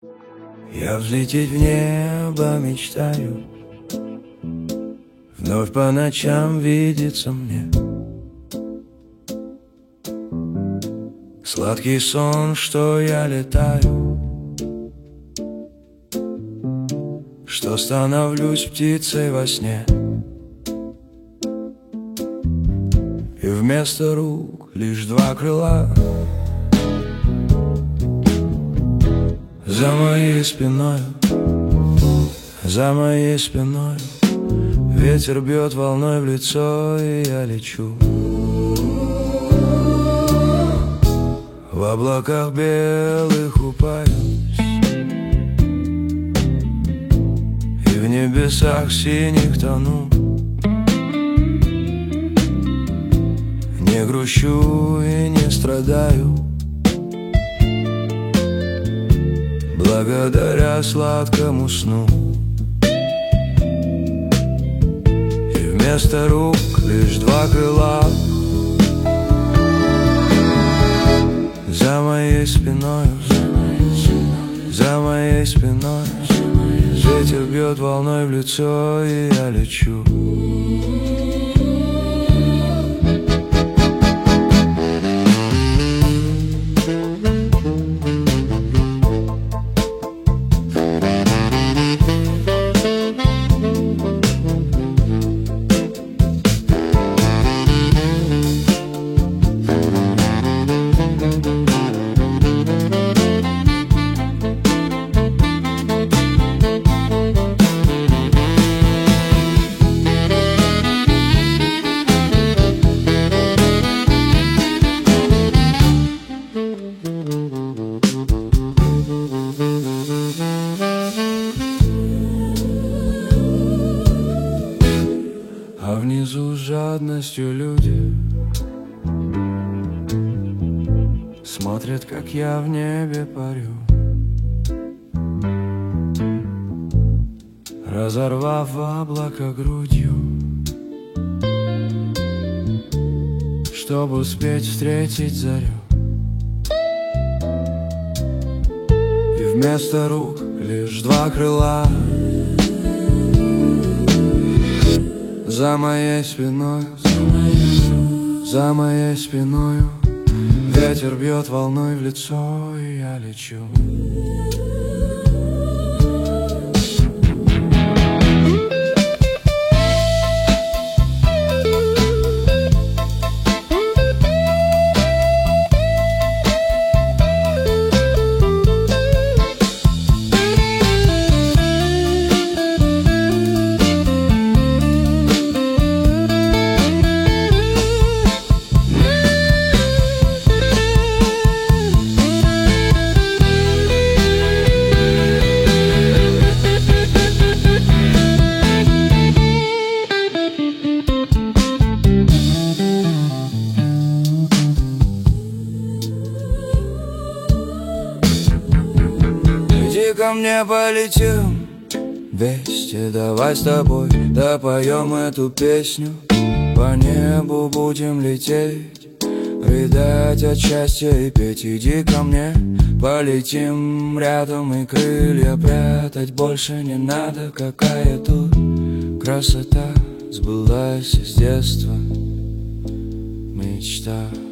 Я взлететь в небо мечтаю, вновь по ночам видится мне сладкий сон, что я летаю, что становлюсь птицей во сне, и вместо рук лишь два крыла. За моей спиной, за моей спиной ветер бьет волной в лицо, и я лечу. В облаках белых купаюсь, и в небесах синих тону. Не грущу и не страдаю, благодаря сладкому сну. И вместо рук лишь два крыла. За моей спиной, за моей спиной ветер бьет волной в лицо, и я лечу. А внизу с жадностью люди смотрят, как я в небе парю, разорвав облако грудью, чтобы успеть встретить зарю. И вместо рук лишь два крыла. За моей спиной, за моей спиной ветер бьет волной в лицо, и я лечу. Ко мне полетим вместе, давай с тобой допоем эту песню. По небу будем лететь, рыдать от счастья и петь. Иди ко мне, полетим рядом, и крылья прятать больше не надо. Какая тут красота, сбылась с детства мечта.